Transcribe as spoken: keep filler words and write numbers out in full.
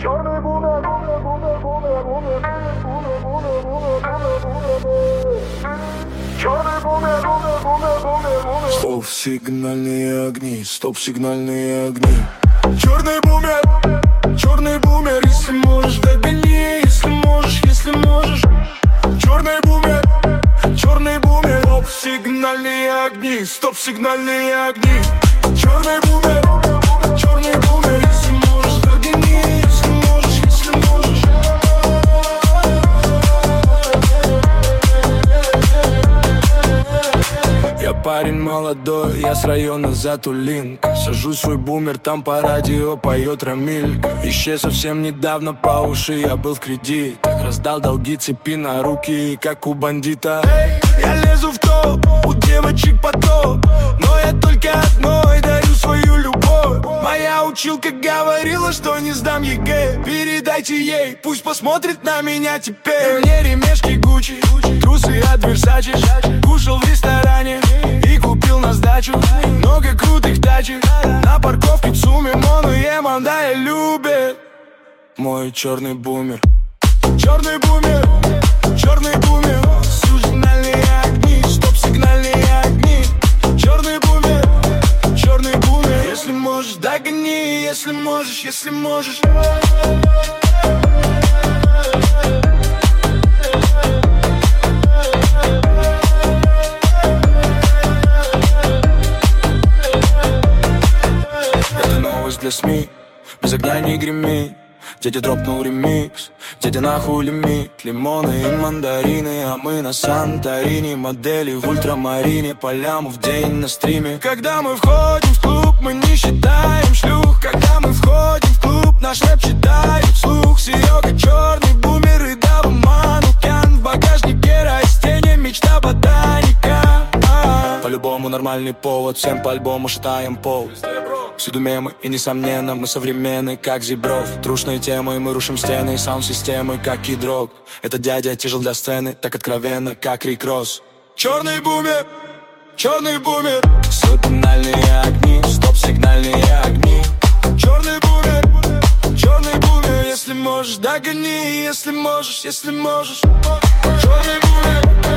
Черный бумер, бумер, бумер, бумер, бумер, бумер, бумер, бумер. Черный бумер, бумер, бумер, бумер, бумер. Стоп, сигнальные огни, стоп, сигнальные огни. Черный бумер, черный бумер, если можешь, догони, если можешь, если можешь. Черный бумер, черный бумер, стоп, сигнальные огни, стоп, сигнальные огни. Черный бумер, черный бумер, если можешь, догони, если можешь, если можешь. Я парень молодой, я с района Затулинка. Сажу свой бумер, там по радио поет Рамилька. Еще совсем недавно по уши я был в кредитах. Раздал долги, цепи на руки, как у бандита. Я лезу в топ, у девочек потоп, но я только одной дарю свою любовь. Моя училка говорила, что не сдам ЕГЭ. Передайте ей, пусть посмотрит на меня теперь. Мне ремешки Гуччи, трусы от Версачи. Кушал в ресторане и купил на сдачу много крутых тачек. На парковке Цуми, Мону, Еманда любит Мой черный бумер. Черный бумер, черный бумер. Сигнальные огни, стоп, сигнальные огни. Черный бумер, черный бумер. Если можешь, догони, если можешь, если можешь. Это новость для СМИ, без огня не греми. Дядя дропнул ремикс, дядя нахуй лимит. Лимоны и мандарины, а мы на Санторини. Модели в ультрамарине, по ляму в день на стриме. Когда мы входим в клуб, мы не считаем шлюх. Когда мы входим в клуб, наш рэп читает вслух. Серега черный бумер и Дава Манукян. В багажнике растения, мечта ботаника. По-любому нормальный повод, всем по альбому шатаем пол. Всюду мемы и несомненно мы современны, как Зебров. Трушные темы, мы рушим стены, саунд-системы, как Кидрок. Этот дядя тяжел для сцены, так откровенно, как Рик Росс. Черный бумер, черный бумер. Сигнальные огни, стоп, сигнальные огни. Черный бумер, черный бумер. Если можешь, догони, если можешь, если можешь. Черный бумер.